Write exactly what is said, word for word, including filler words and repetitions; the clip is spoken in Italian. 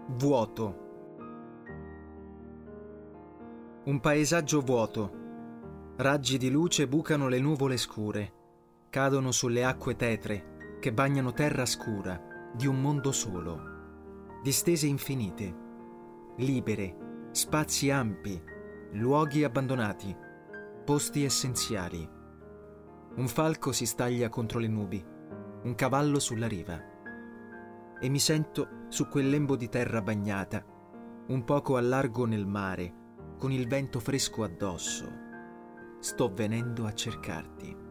Vuoto. Un paesaggio vuoto. Raggi di luce bucano le nuvole scure, cadono sulle acque tetre che bagnano terra scura di un mondo solo. Distese infinite, libere, spazi ampi, luoghi abbandonati, posti essenziali. Un falco si staglia contro le nubi, un cavallo sulla riva. E mi sento su quel lembo di terra bagnata, un poco a largo nel mare, con il vento fresco addosso. Sto venendo a cercarti.